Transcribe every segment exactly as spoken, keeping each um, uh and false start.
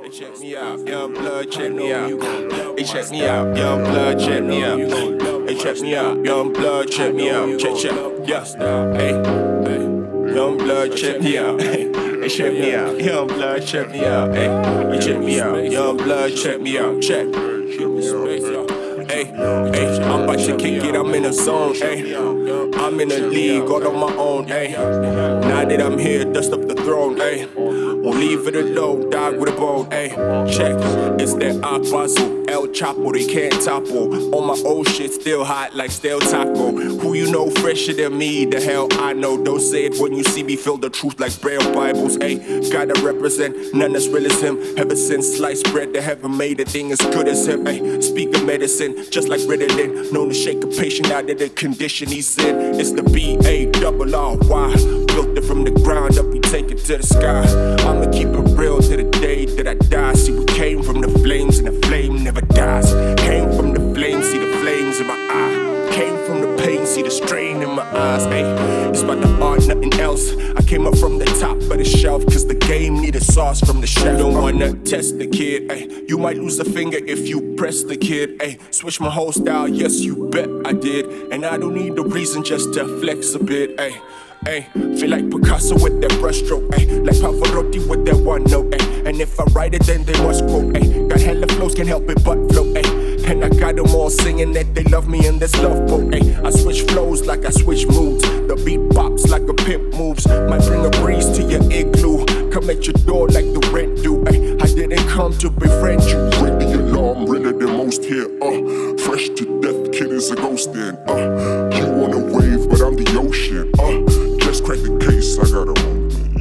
Hey, check me out, young blood, check me out. Hey, check me out, young blood, check me out. Hey, check me out, young blood, check me out. Check, check, yeah. Hey, young blood, check me out. Hey, check me out, young blood, check me out. Hey, check me out, young blood, check me out. Check. Hey, hey, I'm about to kick it, I'm in a zone, hey. I'm in a league, all on my own, hey. Now that I'm here, dust up the throne, hey. Won't leave it alone, dog with a bone, hey. Check, it's that Aquazo, El Chapo, they can't topple. All my old shit still hot like stale taco. Who you know fresher than me, the hell I know. Don't say it when you see me, feel the truth like Braille Bibles, hey. Gotta represent, none as real as him. Ever since sliced bread, they haven't made a thing as good as him, hey. Speak of medicine, just like Ritalin, known to shake a patient out of the condition he's in. It's the B A double R Y, built it from the ground up, we take it to the sky. I'ma keep it real to the day that I die. See, we came from the flames and the flame never dies. Came from the flames, see the flames in my eye. Came from the pain, see the strain in my eyes. Ay, it's about the art, nothing else. I came up from the top of the shelf, cause the game needed sauce from the chef. Don't wanna test the kid, ay. You might lose a finger if you press the kid, ay. Switch my whole style, yes you bet I did. And I don't need a reason just to flex a bit, ay. Ay, feel like Picasso with that brushstroke, ay. Like Pavarotti with that one note, ay. And if I write it, then they must quote, ay. Got hella flows, can't help it but flow, ay. And I got them all singing that they love me in this love boat, ay. I switch flows like I switch moods. The beat bops like a pimp moves. Might bring a breeze to your igloo. Come at your door like the rent do, ay. I didn't come to befriend you. Ring the alarm, realer than most here, uh. Fresh to death, kid is a ghost then, uh. You on a wave, but I'm the ocean, uh. Just crack the case, I got a movement.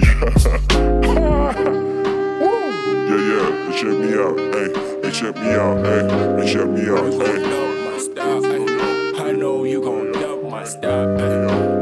Yeah, yeah, they check me out, ayy. They check me out, ayy. They check me out, ayy. I know you gon' love my style, ayy.